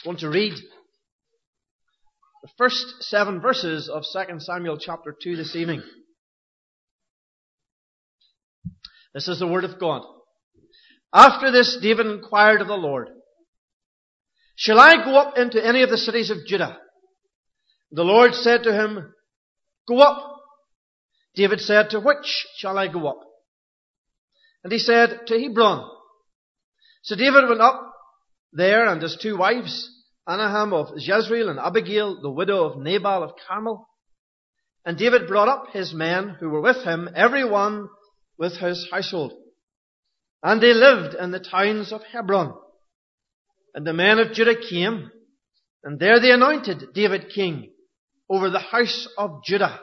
going to read the first 7 verses of 2 Samuel chapter 2 this evening. This is the word of God. After this, David inquired of the Lord, "Shall I go up into any of the cities of Judah?" The Lord said to him, "Go up." David said, "To which shall I go up?" And he said, "To Hebron." So David went up there, and his 2 wives, Ahinoam of Jezreel and Abigail, the widow of Nabal of Carmel. And David brought up his men who were with him, every one with his household. And they lived in the towns of Hebron. And the men of Judah came, and there they anointed David king over the house of Judah.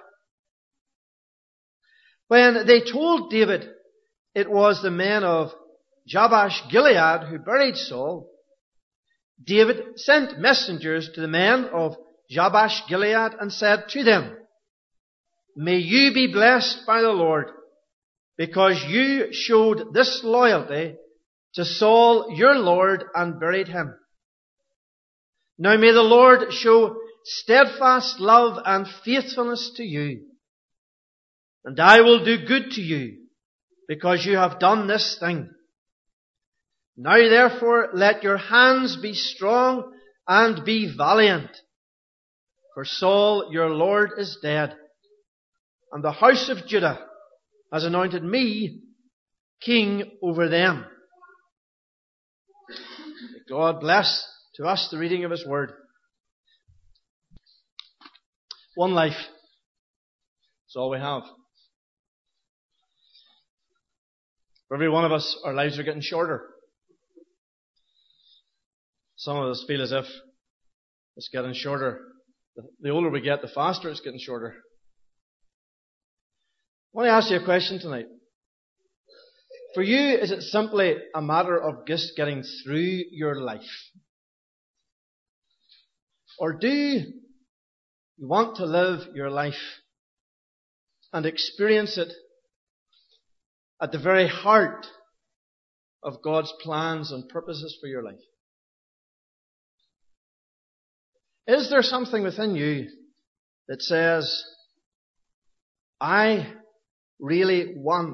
When they told David it was the men of Jabesh Gilead who buried Saul, David sent messengers to the men of Jabesh Gilead and said to them, "May you be blessed by the Lord, because you showed this loyalty to Saul your Lord and buried him. Now may the Lord show steadfast love and faithfulness to you. And I will do good to you, because you have done this thing. Now therefore let your hands be strong and be valiant. For Saul your Lord is dead, and the house of Judah has anointed me king over them." May God bless to us the reading of His Word. One life. That's all we have. For every one of us, our lives are getting shorter. Some of us feel as if it's getting shorter. The older we get, the faster it's getting shorter. I want to ask you a question tonight. For you, is it simply a matter of just getting through your life? Or do you want to live your life and experience it at the very heart of God's plans and purposes for your life? Is there something within you that says, "I really want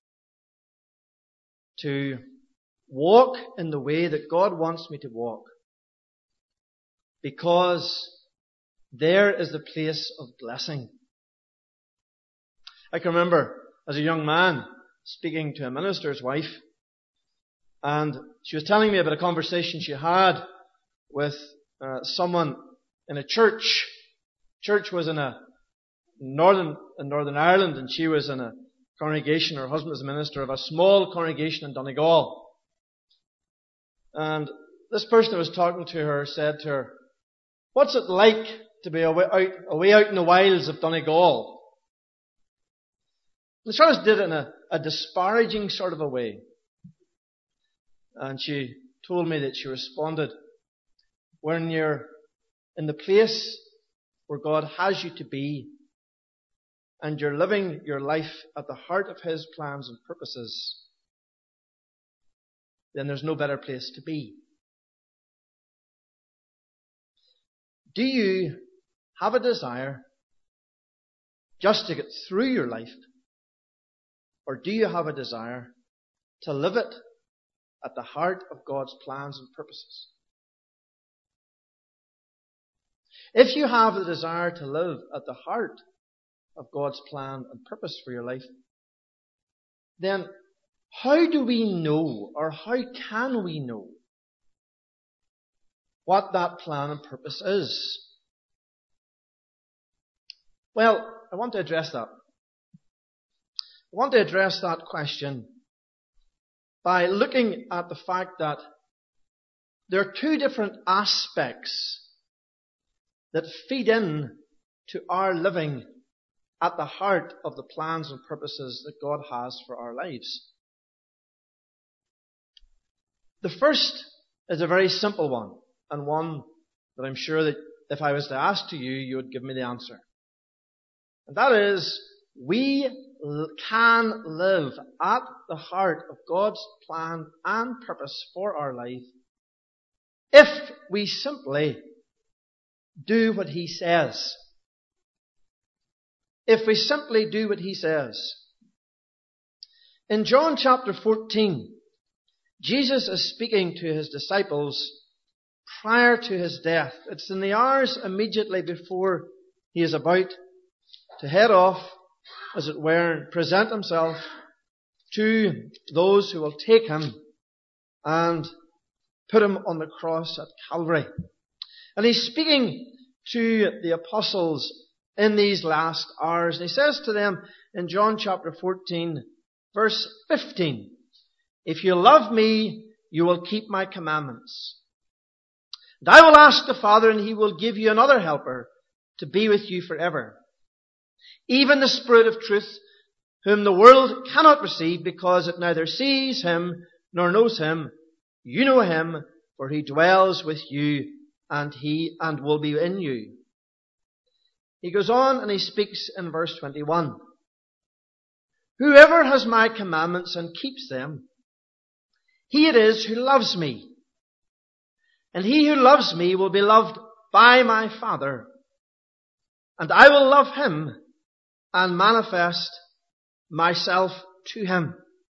to walk in the way that God wants me to walk, because there is the place of blessing"? I can remember as a young man speaking to a minister's wife, and she was telling me about a conversation she had with someone in a church. Church was in Northern Ireland, and she was in a congregation. Her husband was a minister of a small congregation in Donegal. And this person who was talking to her said to her, "What's it like to be away out in the wilds of Donegal?" And she did it in a disparaging sort of a way. And she told me that she responded, "When you're in the place where God has you to be, and you're living your life at the heart of His plans and purposes, then there's no better place to be." Do you have a desire just to get through your life? Or do you have a desire to live it at the heart of God's plans and purposes? If you have the desire to live at the heart of God's plan and purpose for your life, then how do we know, or how can we know what that plan and purpose is? Well, I want to address that. I want to address that question by looking at the fact that there are 2 different aspects that feed in to our living at the heart of the plans and purposes that God has for our lives. The first is a very simple one, and one that I'm sure that if I was to ask to you, you would give me the answer. And that is, we can live at the heart of God's plan and purpose for our life if we simply do what he says. If we simply do what he says. In John chapter 14, Jesus is speaking to his disciples prior to his death. It's in the hours immediately before he is about to head off, as it were, and present himself to those who will take him and put him on the cross at Calvary. And he's speaking to the apostles in these last hours. And he says to them in John chapter 14, verse 15, "If you love me, you will keep my commandments. And I will ask the Father, and he will give you another helper to be with you forever. Even the Spirit of truth, whom the world cannot receive because it neither sees him nor knows him. You know him, for he dwells with you and will be in you." He goes on and he speaks in verse 21. "Whoever has my commandments and keeps them, he it is who loves me. And he who loves me will be loved by my Father. And I will love him and manifest myself to him."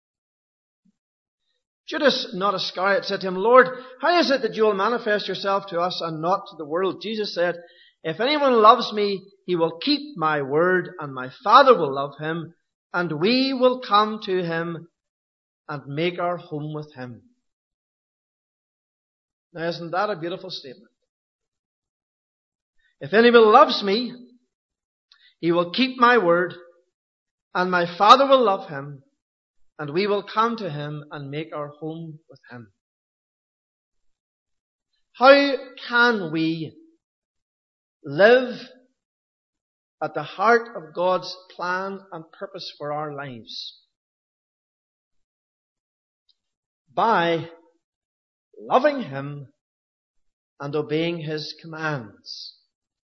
Judas, not Iscariot, said to him, "Lord, how is it that you will manifest yourself to us and not to the world?" Jesus said, "If anyone loves me, he will keep my word, and my Father will love him, and we will come to him and make our home with him." Now, isn't that a beautiful statement? If anyone loves me, he will keep my word, and my Father will love him, and we will come to him and make our home with him. How can we live at the heart of God's plan and purpose for our lives? By loving him and obeying his commands.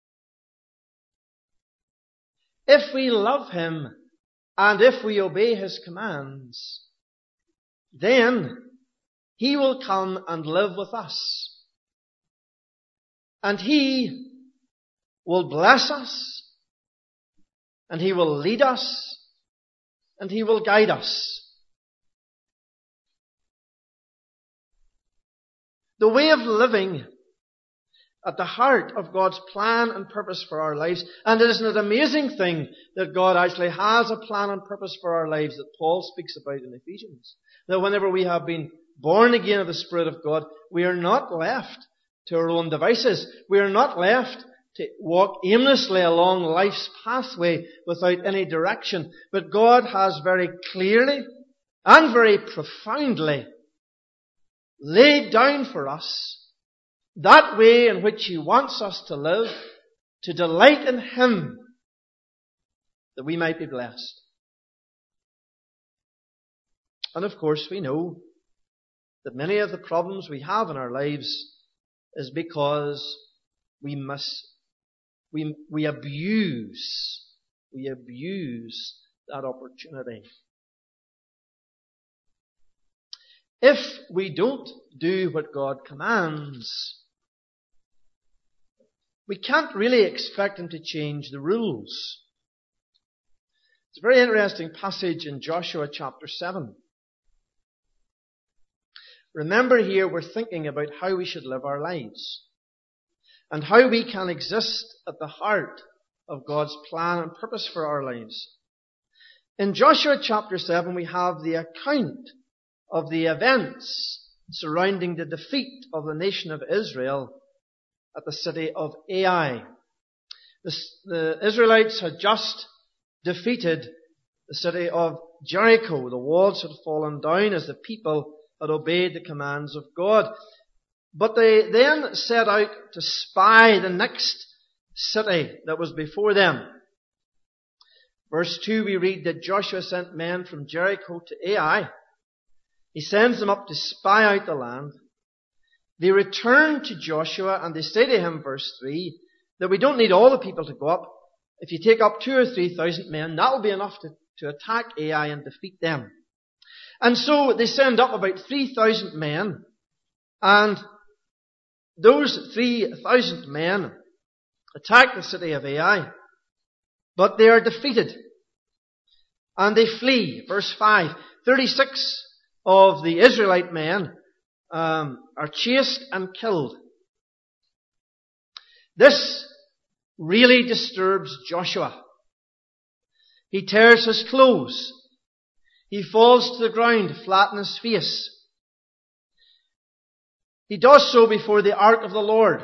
If we love him and if we obey his commands, then he will come and live with us. And he will bless us, and he will lead us, and he will guide us. The way of living at the heart of God's plan and purpose for our lives. And isn't it an amazing thing that God actually has a plan and purpose for our lives that Paul speaks about in Ephesians? That whenever we have been born again of the Spirit of God, we are not left to our own devices. We are not left to walk aimlessly along life's pathway without any direction. But God has very clearly and very profoundly laid down for us that way in which he wants us to live, to delight in him, that we might be blessed. And of course we know that many of the problems we have in our lives is because we abuse that opportunity. If we don't do what God commands, we can't really expect him to change the rules. It's a very interesting passage in Joshua chapter 7. Remember here we're thinking about how we should live our lives and how we can exist at the heart of God's plan and purpose for our lives. In Joshua chapter 7 we have the account of the events surrounding the defeat of the nation of Israel at the city of Ai. The Israelites had just defeated the city of Jericho. The walls had fallen down as the people had obeyed the commands of God. But they then set out to spy the next city that was before them. Verse 2 we read that Joshua sent men from Jericho to Ai. He sends them up to spy out the land. They return to Joshua and they say to him, verse 3, that we don't need all the people to go up. If you take up 2,000 or 3,000 men, that will be enough to attack Ai and defeat them. And so they send up about 3,000 men, and those 3,000 men attack the city of Ai, but they are defeated. And they flee. Verse 5. 36 of the Israelite men are chased and killed. This really disturbs Joshua. He tears his clothes. He falls to the ground, flat on his face. He does so before the ark of the Lord.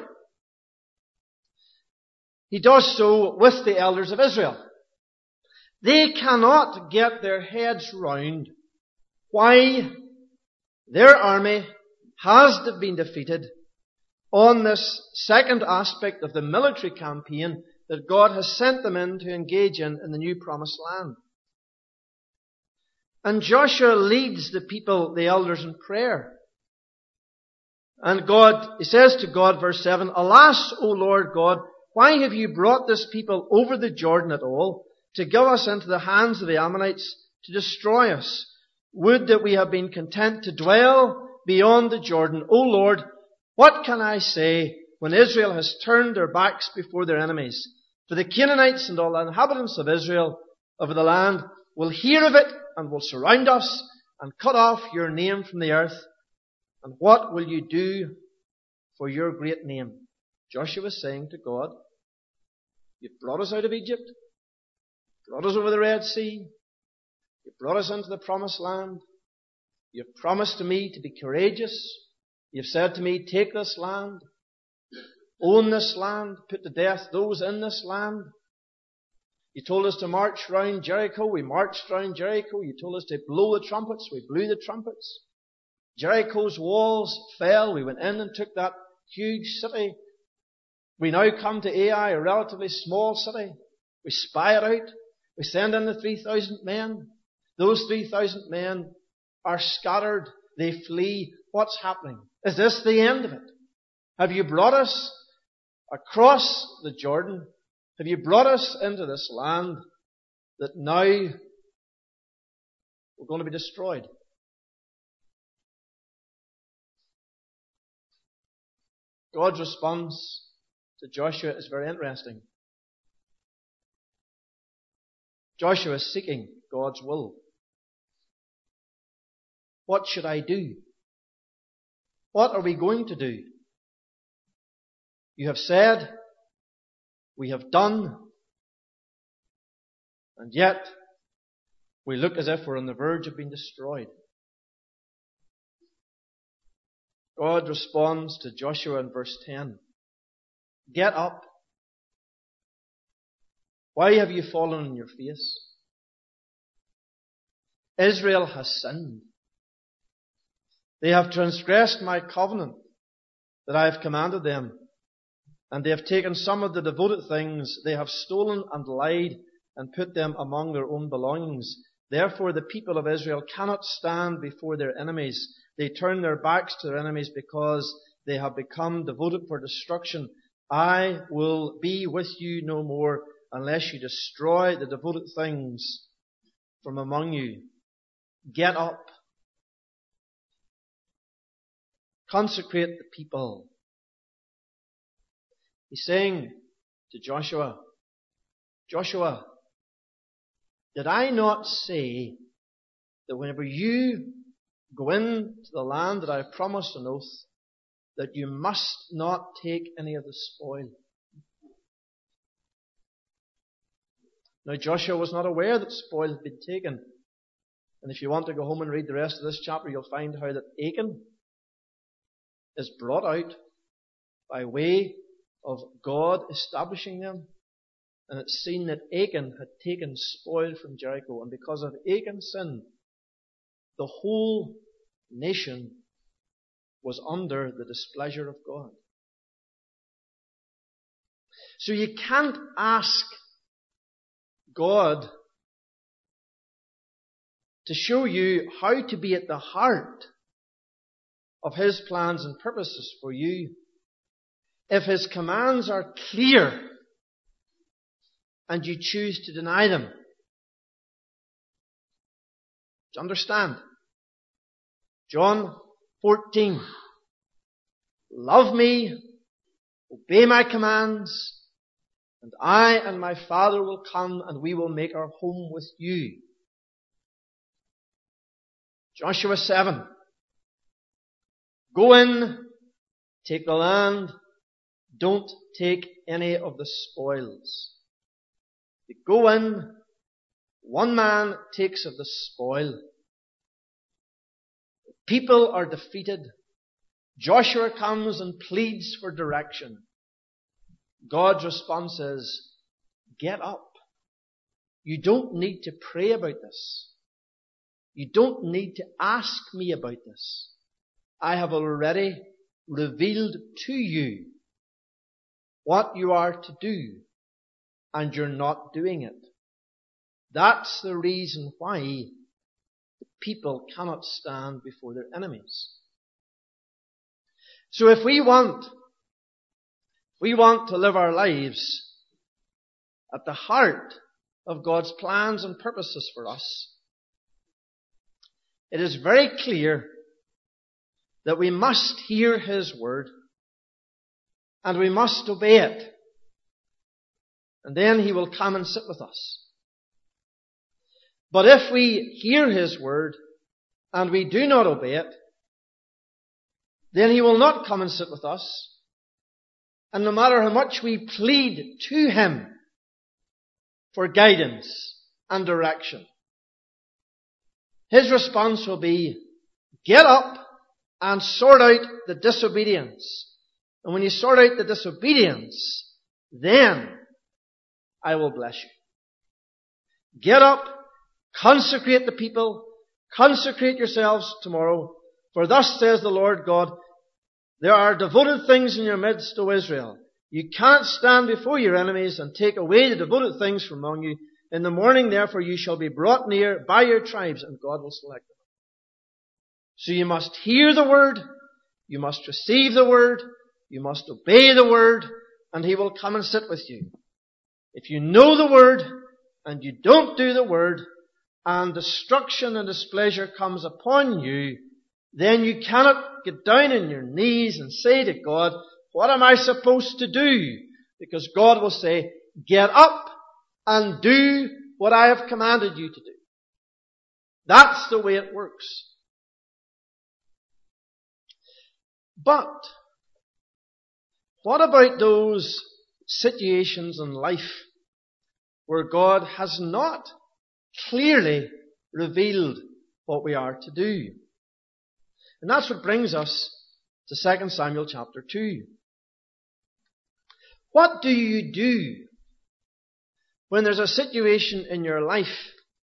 He does so with the elders of Israel. They cannot get their heads round why their army has been defeated on this second aspect of the military campaign that God has sent them in to engage in the new promised land. And Joshua leads the people, the elders, in prayer. And he says to God, verse 7, Alas, O Lord God, why have you brought this people over the Jordan at all, to give us into the hands of the Ammonites, to destroy us? Would that we have been content to dwell beyond the Jordan. O Lord, what can I say when Israel has turned their backs before their enemies? For the Canaanites and all the inhabitants of Israel, of the land, will hear of it and will surround us and cut off your name from the earth. And what will you do for your great name? Joshua was saying to God, You've brought us out of Egypt, brought us over the Red Sea, You've brought us into the promised land, You've promised to me to be courageous, You've said to me, take this land, own this land, put to death those in this land. You told us to march round Jericho, we marched round Jericho. You told us to blow the trumpets, we blew the trumpets. Jericho's walls fell, we went in and took that huge city. We now come to Ai, a relatively small city. We spy it out. We send in the 3,000 men. Those 3,000 men are scattered. They flee. What's happening? Is this the end of it? Have you brought us across the Jordan? Have you brought us into this land that now we're going to be destroyed? God's response to Joshua is very interesting. Joshua is seeking God's will. What should I do? What are we going to do? You have said, we have done, and yet we look as if we're on the verge of being destroyed. God responds to Joshua in verse 10. Get up. Why have you fallen on your face? Israel has sinned. They have transgressed my covenant that I have commanded them. And they have taken some of the devoted things. They have stolen and lied and put them among their own belongings. Therefore the people of Israel cannot stand before their enemies. They turn their backs to their enemies because they have become devoted for destruction. I will be with you no more unless you destroy the devoted things from among you. Get up. Consecrate the people. He's saying to Joshua, Joshua, did I not say that whenever you go into the land that I have promised on oath, that you must not take any of the spoil? Now Joshua was not aware that spoil had been taken. And if you want to go home and read the rest of this chapter, you'll find how that Achan is brought out by way of God establishing them. And it's seen that Achan had taken spoil from Jericho. And because of Achan's sin, the whole nation was under the displeasure of God. So you can't ask God to show you how to be at the heart of His plans and purposes for you if His commands are clear and you choose to deny them. Do you understand? John 14. love me, obey my commands, and I and my Father will come and we will make our home with you. Joshua 7. Go in, take the land, don't take any of the spoils. You go in, one man takes of the spoil. The people are defeated. Joshua comes and pleads for direction. God's response is, get up. You don't need to pray about this. You don't need to ask me about this. I have already revealed to you what you are to do, and you're not doing it. That's the reason why the people cannot stand before their enemies. So if we want to live our lives at the heart of God's plans and purposes for us, it is very clear that we must hear His word and we must obey it. And then He will come and sit with us. But if we hear His word and we do not obey it, then He will not come and sit with us. And no matter how much we plead to Him for guidance and direction, His response will be, get up and sort out the disobedience. And when you sort out the disobedience, then I will bless you. Get up, consecrate the people, consecrate yourselves tomorrow, for thus says the Lord God, there are devoted things in your midst, O Israel. You can't stand before your enemies and take away the devoted things from among you. In the morning, therefore, you shall be brought near by your tribes, and God will select them. So you must hear the word, you must receive the word, you must obey the word, and He will come and sit with you. If you know the word, and you don't do the word, and destruction and displeasure comes upon you, then you cannot get down on your knees and say to God, what am I supposed to do? Because God will say, get up and do what I have commanded you to do. That's the way it works. But what about those situations in life where God has not clearly revealed what we are to do? And that's what brings us to 2 Samuel chapter 2. What do you do when there's a situation in your life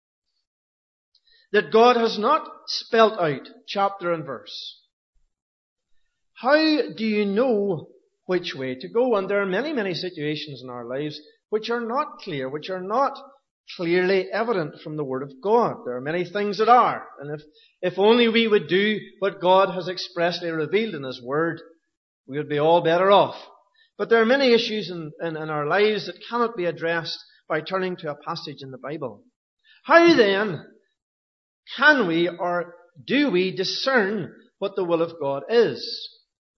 that God has not spelt out chapter and verse? How do you know which way to go? And there are many, many situations in our lives which are not clear, which are not clearly evident from the Word of God. There are many things that are. And if only we would do what God has expressly revealed in His Word, we would be all better off. But there are many issues in our lives that cannot be addressed by turning to a passage in the Bible. How then can we or do we discern what the will of God is?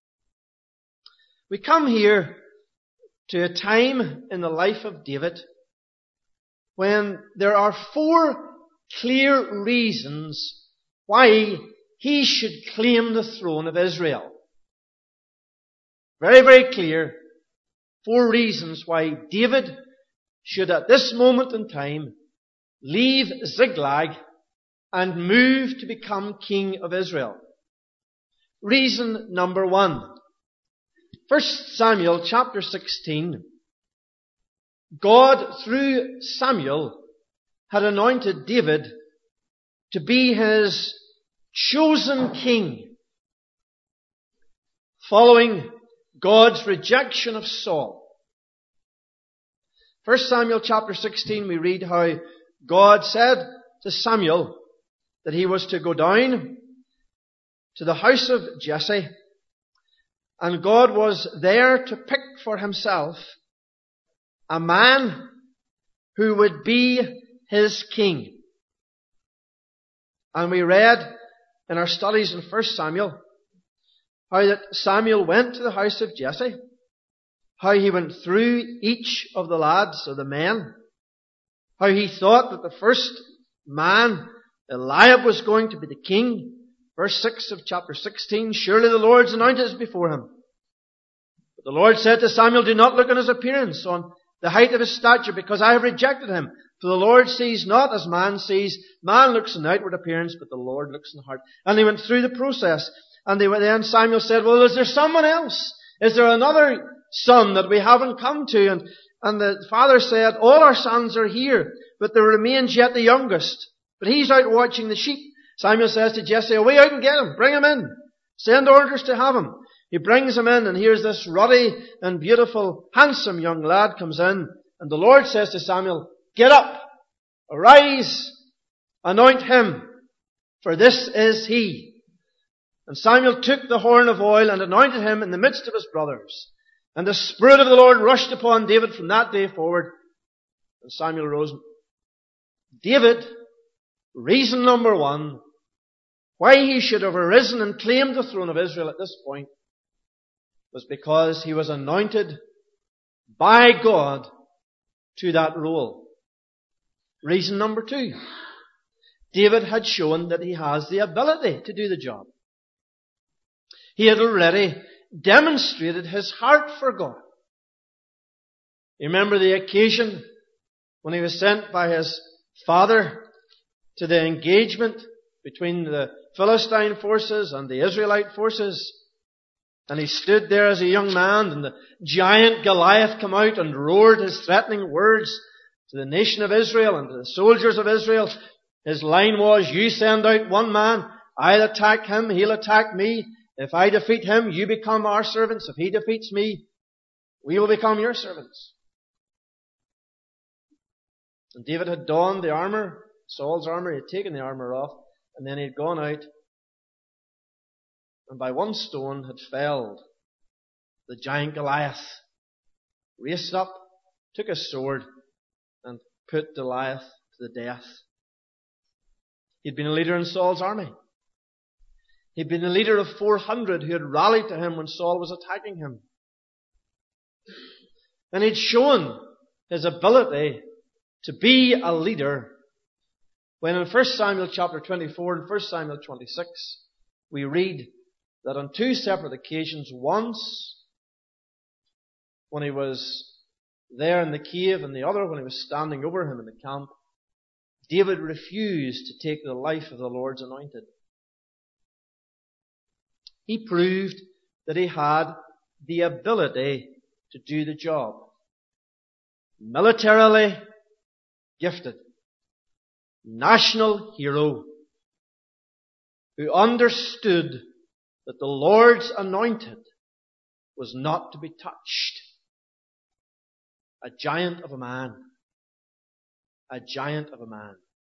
We come here to a time in the life of David when there are 4 clear reasons why he should claim the throne of Israel. Very, very clear. 4 reasons why David should at this moment in time leave Ziklag and move to become king of Israel. Reason number 1. 1 Samuel chapter 16. God, through Samuel, had anointed David to be His chosen king, following God's rejection of Saul. 1 Samuel chapter 16, we read how God said to Samuel that he was to go down to the house of Jesse, and God was there to pick for Himself a man who would be His king. And we read in our studies in 1 Samuel how that Samuel went to the house of Jesse, how he went through each of the lads or the men, how he thought that the first man, Eliab, was going to be the king. Verse 6 of chapter 16, surely the Lord's anointed is before him. But the Lord said to Samuel, do not look on his appearance, on the height of his stature, because I have rejected him. For the Lord sees not as man sees. Man looks on outward appearance, but the Lord looks in the heart. And they went through the process. And then Samuel said, well, is there someone else? Is there another son that we haven't come to? And the father said, all our sons are here, but there remains yet the youngest. But he's out watching the sheep. Samuel says to Jesse, away out and get him. Bring him in. Send orders to have him. He brings him in, and here's this ruddy and beautiful, handsome young lad comes in. And the Lord says to Samuel, get up, arise, anoint him, for this is he. And Samuel took the horn of oil and anointed him in the midst of his brothers. And the Spirit of the Lord rushed upon David from that day forward. And Samuel rose. David, reason number one, why he should have arisen and claimed the throne of Israel at this point, was because he was anointed by God to that role. Reason number two, David had shown that he has the ability to do the job. He had already demonstrated his heart for God. You remember the occasion when he was sent by his father to the engagement between the Philistine forces and the Israelite forces. And he stood there as a young man, and the giant Goliath came out and roared his threatening words to the nation of Israel and to the soldiers of Israel. His line was, you send out one man, I'll attack him, he'll attack me. If I defeat him, you become our servants. If he defeats me, we will become your servants. And David had donned the armor, Saul's armor. He had taken the armor off, and then he'd gone out, and by one stone had felled the giant Goliath. Raced up, took his sword, and put Goliath to the death. He'd been a leader in Saul's army. He'd been the leader of 400 who had rallied to him when Saul was attacking him. And he'd shown his ability to be a leader when in 1 Samuel chapter 24 and 1 Samuel 26 we read that on two separate occasions, once when he was there in the cave and the other when he was standing over him in the camp, David refused to take the life of the Lord's anointed. He proved that he had the ability to do the job. Militarily gifted. National hero. Who understood that the Lord's anointed was not to be touched. A giant of a man. A giant of a man.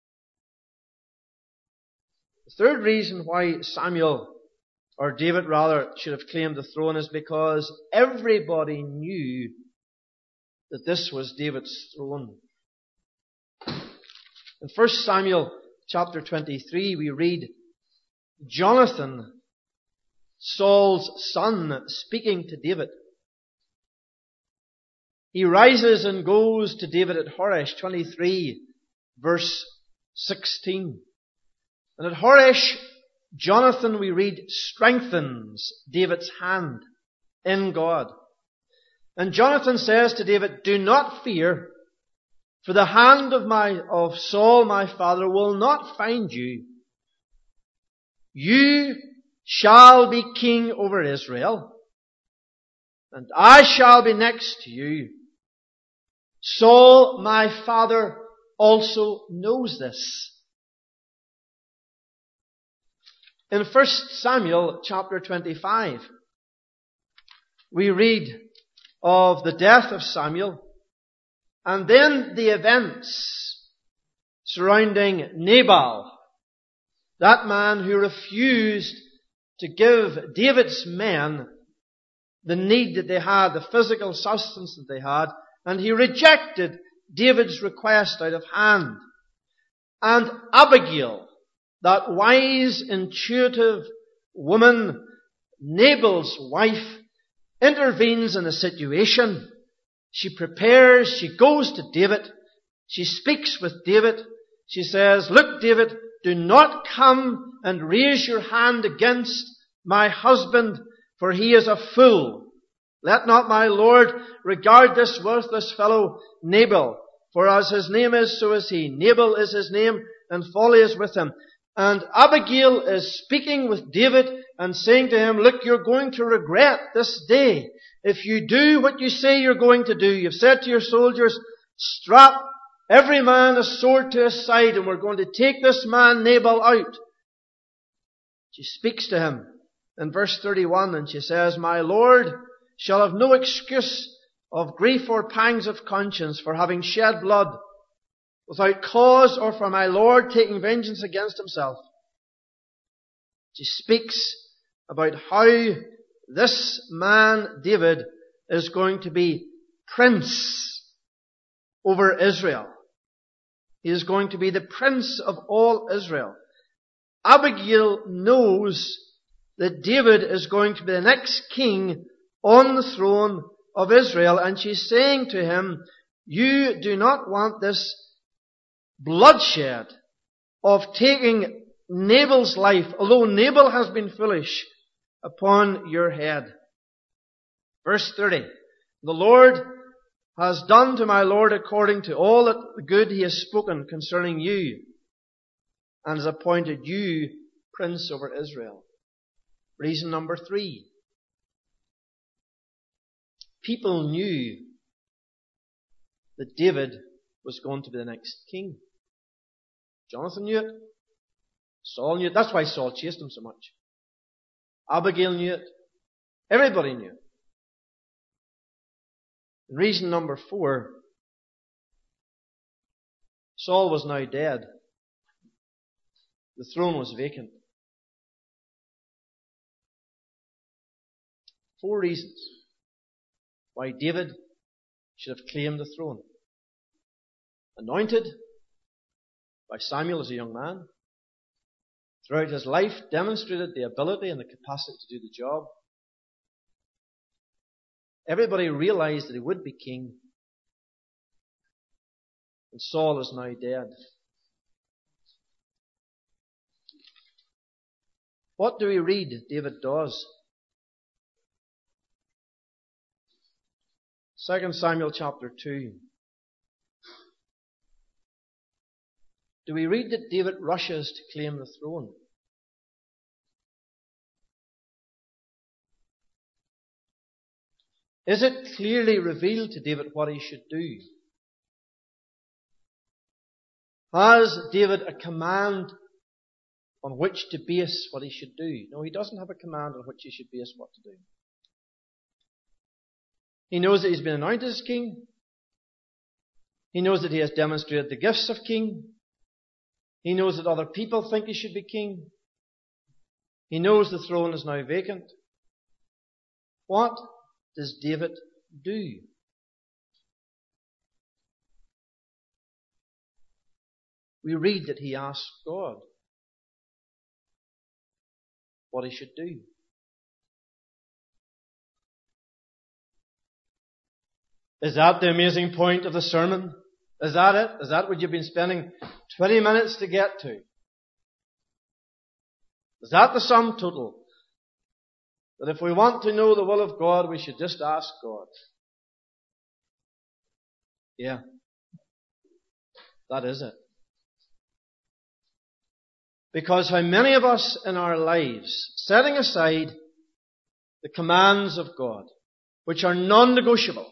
The third reason why Samuel, or David rather, should have claimed the throne is because everybody knew that this was David's throne. In 1 Samuel chapter 23 we read Jonathan, Saul's son, speaking to David. He rises and goes to David at Horesh, 23 verse 16. And at Horesh, Jonathan, we read, strengthens David's hand in God. And Jonathan says to David, do not fear, for the hand of Saul my father will not find you. You shall be king over Israel, and I shall be next to you. Saul my father also knows this. In 1 Samuel chapter 25, we read of the death of Samuel and then the events surrounding Nabal, that man who refused to give David's men the need that they had, the physical sustenance that they had, and he rejected David's request out of hand. And Abigail, that wise, intuitive woman Nabal's wife intervenes in the situation. She prepares, she goes to David, she speaks with David. She says, "Look, David, do not come and raise your hand against my husband, for he is a fool. Let not my lord regard this worthless fellow Nabal, for as his name is, so is he. Nabal is his name, and folly is with him." And Abigail is speaking with David and saying to him, "Look, you're going to regret this day if you do what you say you're going to do. You've said to your soldiers, strap every man a sword to his side, and we're going to take this man Nabal out." She speaks to him in verse 31, and she says, "My lord shall have no excuse of grief or pangs of conscience for having shed blood without cause, or for my lord taking vengeance against himself." She speaks about how this man, David, is going to be prince over Israel. He is going to be the prince of all Israel. Abigail knows that David is going to be the next king on the throne of Israel, and she's saying to him, "You do not want this bloodshed of taking Nabal's life, although Nabal has been foolish, upon your head." Verse 30, "The Lord has done to my lord according to all that good he has spoken concerning you, and has appointed you prince over Israel." Reason number 3. People knew that David was going to be the next king. Jonathan knew it. Saul knew it. That's why Saul chased him so much. Abigail knew it. Everybody knew it. Reason number 4. Saul was now dead. The throne was vacant. 4 reasons why David should have claimed the throne. Anointed by Samuel as a young man. Throughout his life demonstrated the ability and the capacity to do the job. Everybody realized that he would be king. And Saul is now dead. What do we read David does? 2 Samuel chapter 2. Do we read that David rushes to claim the throne? Is it clearly revealed to David what he should do? Has David a command on which to base what he should do? No, he doesn't have a command on which he should base what to do. He knows that he's been anointed as king. He knows that he has demonstrated the gifts of king. He knows that other people think he should be king. He knows the throne is now vacant. What does David do? We read that he asked God what he should do. Is that the amazing point of the sermon? Is that it? Is that what you've been spending 20 minutes to get to? Is that the sum total? That if we want to know the will of God, we should just ask God? Yeah. That is it. Because how many of us in our lives, setting aside the commands of God, which are non-negotiable,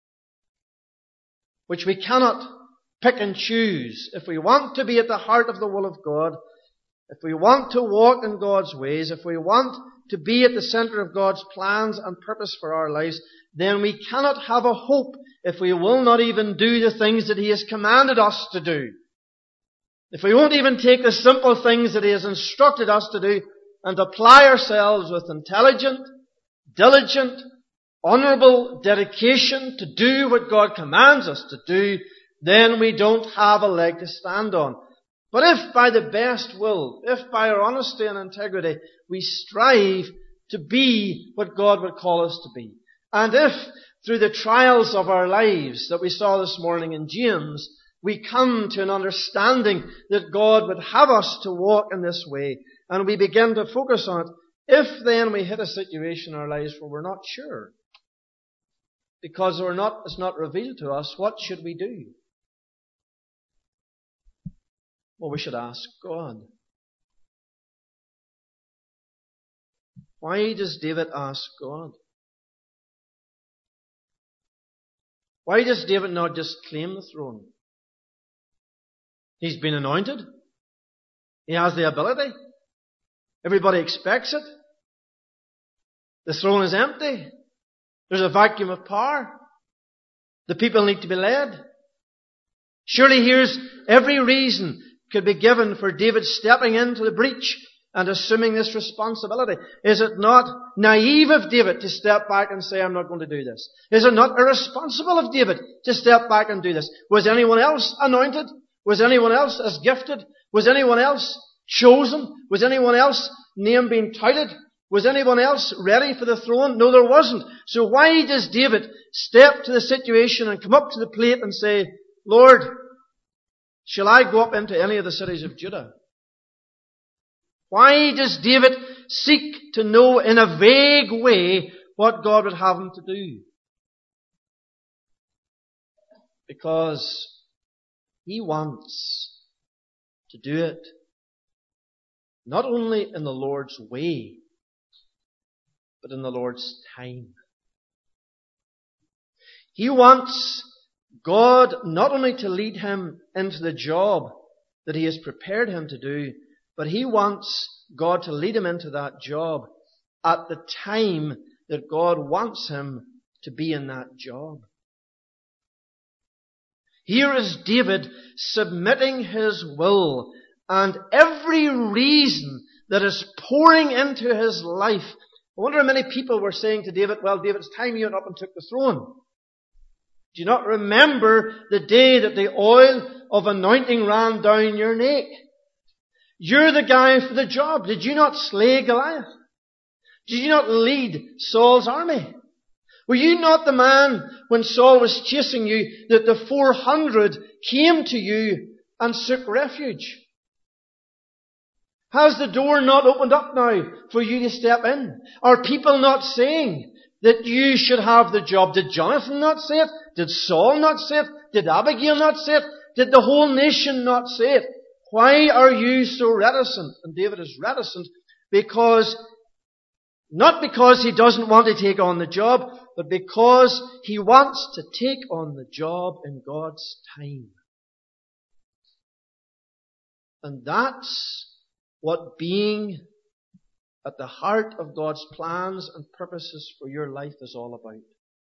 which we cannot pick and choose, if we want to be at the heart of the will of God, if we want to walk in God's ways, if we want to be at the center of God's plans and purpose for our lives, then we cannot have a hope if we will not even do the things that He has commanded us to do. If we won't even take the simple things that He has instructed us to do and apply ourselves with intelligent, diligent, honourable dedication to do what God commands us to do, then we don't have a leg to stand on. But if by the best will, if by our honesty and integrity, we strive to be what God would call us to be. And if, through the trials of our lives that we saw this morning in James, we come to an understanding that God would have us to walk in this way, and we begin to focus on it, if then we hit a situation in our lives where we're not sure, because it's not revealed to us, what should we do? Well, we should ask God. Why does David ask God? Why does David not just claim the throne? He's been anointed. He has the ability. Everybody expects it. The throne is empty. There's a vacuum of power. The people need to be led. Surely here's every reason could be given for David stepping into the breach and assuming this responsibility. Is it not naive of David to step back and say, I'm not going to do this? Is it not irresponsible of David to step back and do this? Was anyone else anointed? Was anyone else as gifted? Was anyone else chosen? Was anyone else name being touted? Was anyone else ready for the throne? No, there wasn't. So why does David step to the situation and come up to the plate and say, Lord, shall I go up into any of the cities of Judah? Why does David seek to know in a vague way what God would have him to do? Because he wants to do it not only in the Lord's way, but in the Lord's time. He wants God not only to lead him into the job that he has prepared him to do, but he wants God to lead him into that job at the time that God wants him to be in that job. Here is David submitting his will and every reason that is pouring into his life. I wonder how many people were saying to David, well, David, it's time you went up and took the throne. Do you not remember the day that the oil of anointing ran down your neck? You're the guy for the job. Did you not slay Goliath? Did you not lead Saul's army? Were you not the man when Saul was chasing you that the 400 came to you and sought refuge? Has the door not opened up now for you to step in? Are people not saying that you should have the job? Did Jonathan not say it? Did Saul not say it? Did Abigail not say it? Did the whole nation not say it? Why are you so reticent? And David is reticent not because he doesn't want to take on the job, but because he wants to take on the job in God's time. And that's what being at the heart of God's plans and purposes for your life is all about.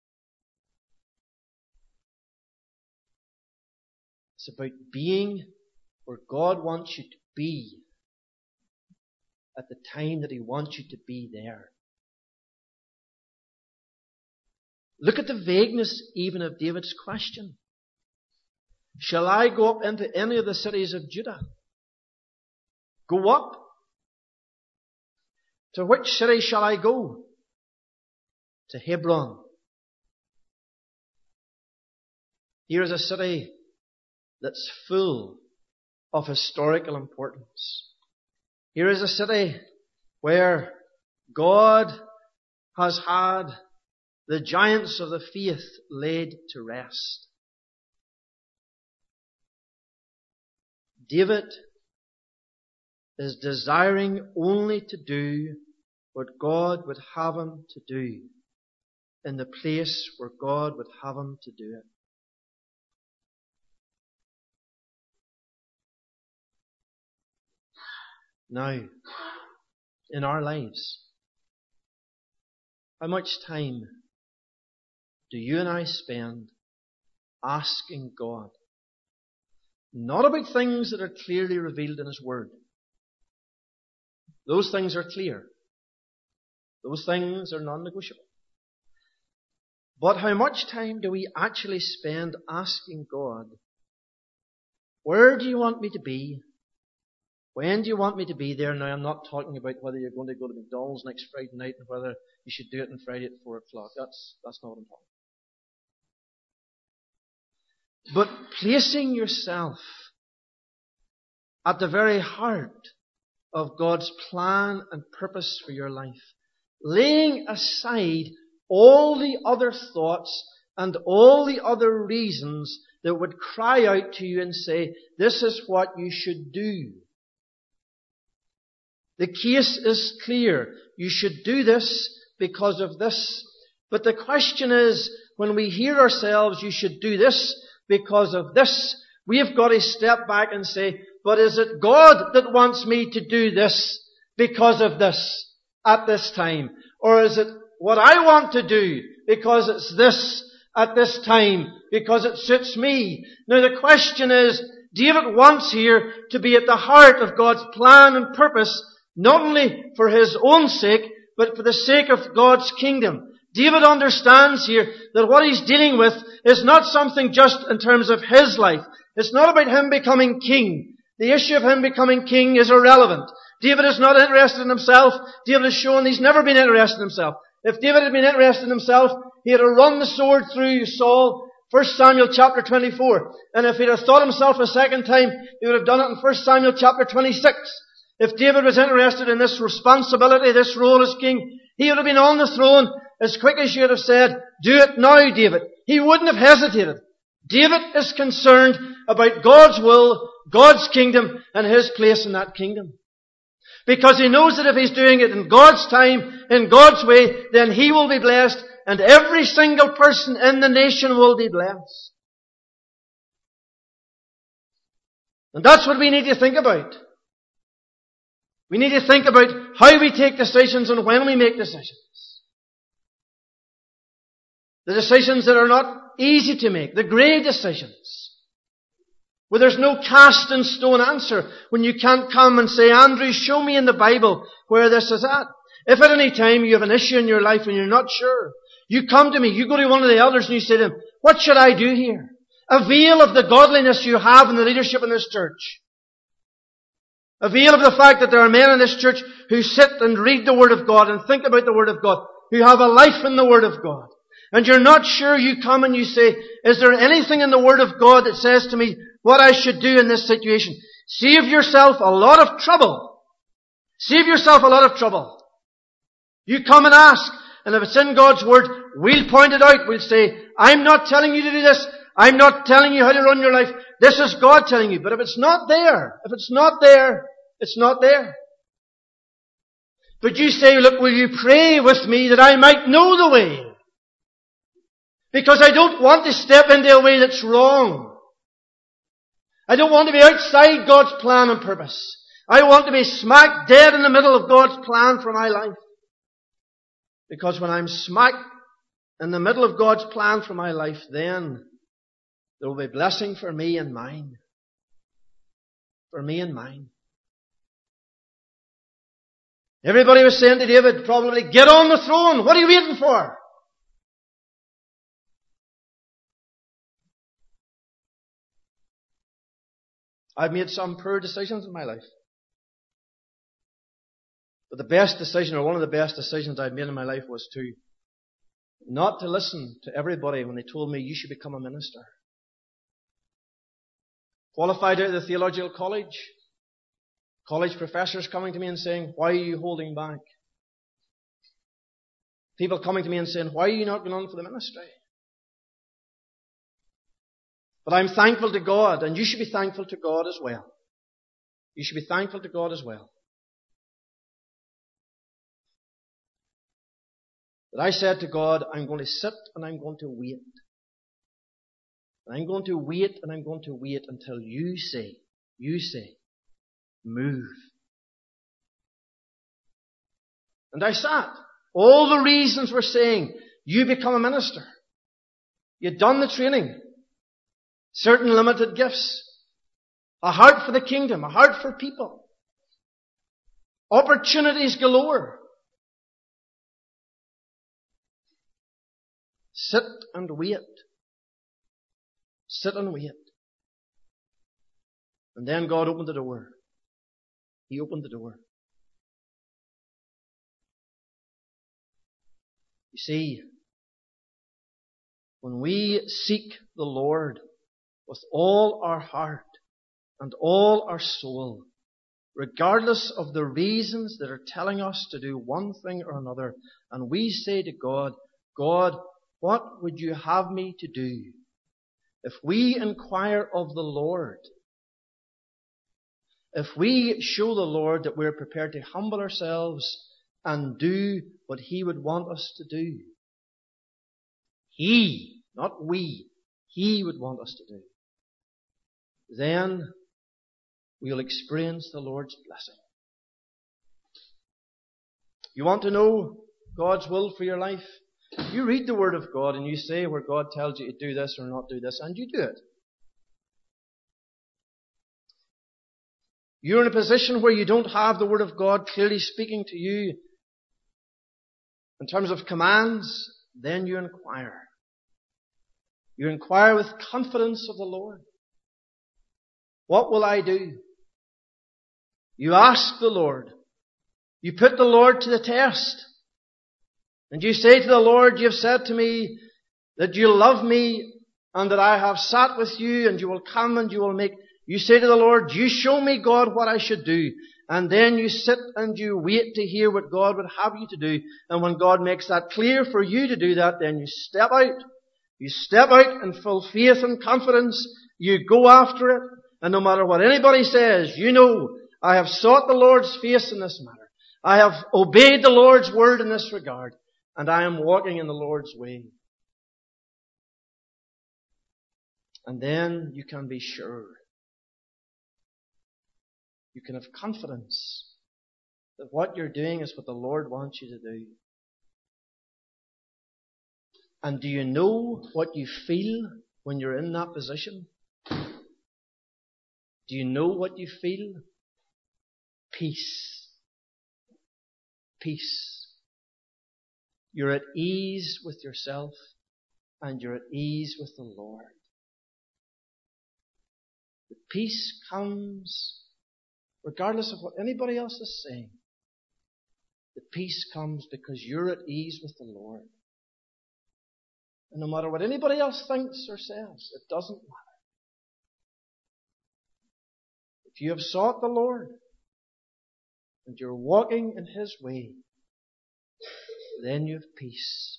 It's about being where God wants you to be at the time that he wants you to be there. Look at the vagueness even of David's question. Shall I go up into any of the cities of Judah? Go up? To which city shall I go? To Hebron. Here is a city that's full of historical importance. Here is a city where God has had the giants of the faith laid to rest. David is desiring only to do what God would have him to do in the place where God would have him to do it. Now, in our lives, how much time do you and I spend asking God, not about things that are clearly revealed in His Word? Those things are clear. Those things are non-negotiable. But how much time do we actually spend asking God, where do you want me to be? When do you want me to be there? Now, I'm not talking about whether you're going to go to McDonald's next Friday night and whether you should do it on Friday at 4 o'clock. That's not what I'm talking about. But placing yourself at the very heart of God's plan and purpose for your life. Laying aside all the other thoughts and all the other reasons that would cry out to you and say, this is what you should do. The case is clear. You should do this because of this. But the question is, when we hear ourselves, you should do this because of this, we have got to step back and say, but is it God that wants me to do this because of this at this time? Or is it what I want to do because it's this at this time, because it suits me? Now the question is, David wants here to be at the heart of God's plan and purpose, not only for his own sake, but for the sake of God's kingdom. David understands here that what he's dealing with is not something just in terms of his life. It's not about him becoming king. The issue of him becoming king is irrelevant. David is not interested in himself. David has shown he's never been interested in himself. If David had been interested in himself, he had to run the sword through Saul, 1 Samuel chapter 24. And if he'd have thought himself a second time, he would have done it in 1 Samuel chapter 26. If David was interested in this responsibility, this role as king, he would have been on the throne as quick as you would have said, do it now, David. He wouldn't have hesitated. David is concerned about God's will, God's kingdom, and his place in that kingdom. Because he knows that if he's doing it in God's time, in God's way, then he will be blessed, and every single person in the nation will be blessed. And that's what we need to think about. We need to think about how we take decisions and when we make decisions. The decisions that are not easy to make, the grey decisions, where there's no cast in stone answer, when you can't come and say, Andrew, show me in the Bible where this is at. If at any time you have an issue in your life and you're not sure, you come to me, you go to one of the elders and you say to them, what should I do here? Avail of the godliness you have in the leadership in this church. Avail of the fact that there are men in this church who sit and read the Word of God and think about the Word of God, who have a life in the Word of God. And you're not sure, you come and you say, is there anything in the Word of God that says to me what I should do in this situation? Save yourself a lot of trouble. Save yourself a lot of trouble. You come and ask, and if it's in God's Word, we'll point it out. We'll say, I'm not telling you to do this. I'm not telling you how to run your life. This is God telling you. But if it's not there, it's not there. But you say, look, will you pray with me that I might know the way? Because I don't want to step into a way that's wrong. I don't want to be outside God's plan and purpose. I want to be smack dead in the middle of God's plan for my life. Because when I'm smack in the middle of God's plan for my life, then there will be blessing for me and mine. For me and mine. Everybody was saying to David, probably, get on the throne. What are you waiting for? I've made some poor decisions in my life. But the best decision, or one of the best decisions I've made in my life, was not to listen to everybody when they told me you should become a minister. Qualified out of the theological college. College professors coming to me and saying, why are you holding back? People coming to me and saying, why are you not going on for the ministry? But I'm thankful to God, and you should be thankful to God as well. You should be thankful to God as well. That I said to God, I'm going to sit and I'm going to wait. And I'm going to wait and I'm going to wait until you say, move. And I sat. All the reasons were saying, you become a minister. You'd done the training. Certain limited gifts. A heart for the kingdom. A heart for people. Opportunities galore. Sit and wait. Sit and wait. And then God opened the door. He opened the door. You see, when we seek the Lord with all our heart and all our soul, regardless of the reasons that are telling us to do one thing or another, and we say to God, God, what would you have me to do? If we inquire of the Lord, if we show the Lord that we're prepared to humble ourselves and do what He would want us to do, He, not we, He would want us to do, then we'll experience the Lord's blessing. You want to know God's will for your life? You read the Word of God and you say where God tells you to do this or not do this, and you do it. You're in a position where you don't have the Word of God clearly speaking to you in terms of commands, then you inquire. You inquire with confidence of the Lord. What will I do? You ask the Lord. You put the Lord to the test. And you say to the Lord, you have said to me that you love me and that I have sat with you and you will come and you will make... You say to the Lord, you show me, God, what I should do. And then you sit and you wait to hear what God would have you to do. And when God makes that clear for you to do that, then you step out. You step out in full faith and confidence. You go after it. And no matter what anybody says, you know, I have sought the Lord's face in this matter. I have obeyed the Lord's word in this regard. And I am walking in the Lord's way. And then you can be sure. You can have confidence that what you're doing is what the Lord wants you to do. And do you know what you feel when you're in that position? Do you know what you feel? Peace. Peace. You're at ease with yourself and you're at ease with the Lord. The peace comes regardless of what anybody else is saying. The peace comes because you're at ease with the Lord. And no matter what anybody else thinks or says, it doesn't matter. If you have sought the Lord and you're walking in His way, then you have peace.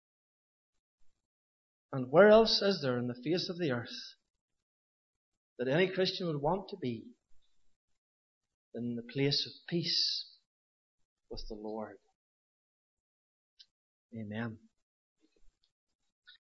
And where else is there in the face of the earth that any Christian would want to be than the place of peace with the Lord? Amen.